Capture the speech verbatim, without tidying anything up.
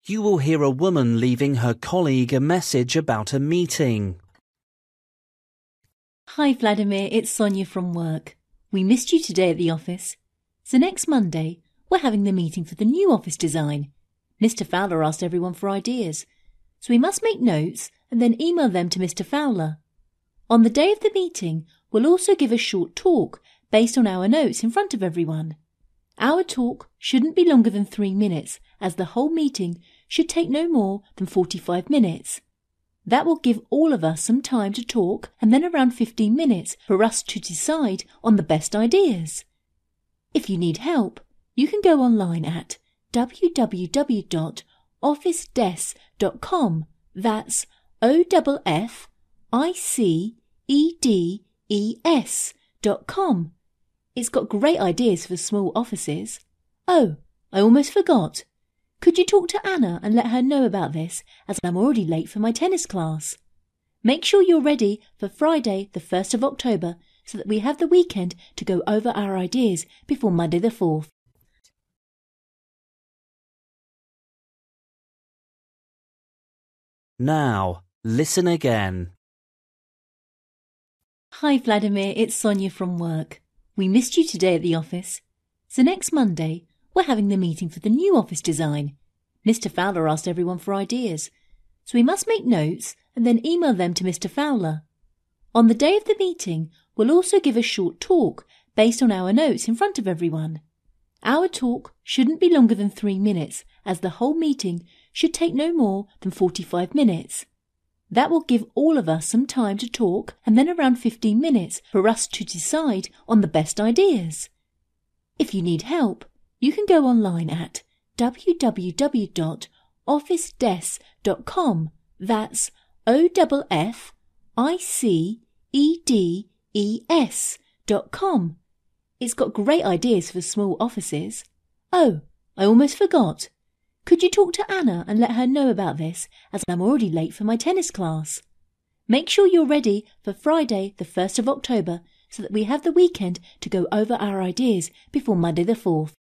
You will hear a woman leaving her colleague a message about a meeting. Hi Vladimir, it's Sonia from work. We missed you today at the office. So next Monday, we're having the meeting for the new office design. Mister Fowler asked everyone for ideas, so we must make notes and then email them to Mister Fowler. On the day of the meeting, we'll also give a short talk based on our notes in front of everyone. Our talk shouldn't be longer than three minutes, as the whole meeting should take no more than forty-five minutes. That will give all of us some time to talk and then around fifteen minutes for us to decide on the best ideas. If you need help, you can go online at w w w dot office desk dot com. That's O F F I C E D E S dot com. It's got great ideas for small offices. Oh, I almost forgot. Could you talk to Anna and let her know about this, as I'm already late for my tennis class? Make sure you're ready for Friday the first of October so that we have the weekend to go over our ideas before Monday the fourth. Now, listen again. Hi Vladimir, it's Sonia from work. We missed you today at the office. So next Monday, we're having the meeting for the new office design. Mister Fowler asked everyone for ideas, so we must make notes and then email them to Mister Fowler. On the day of the meeting, we'll also give a short talk based on our notes in front of everyone. Our talk shouldn't be longer than three minutes, as the whole meeting should take no more than forty-five minutes. That will give all of us some time to talk and then around fifteen minutes for us to decide on the best ideas. If you need help, you can go online at w w w dot office desk dot com. That's O F F I C E D E S dot com. It's got great ideas for small offices. Oh, I almost forgot. Could you talk to Anna and let her know about this, as I'm already late for my tennis class? Make sure you're ready for Friday the first of October so that we have the weekend to go over our ideas before Monday the fourth.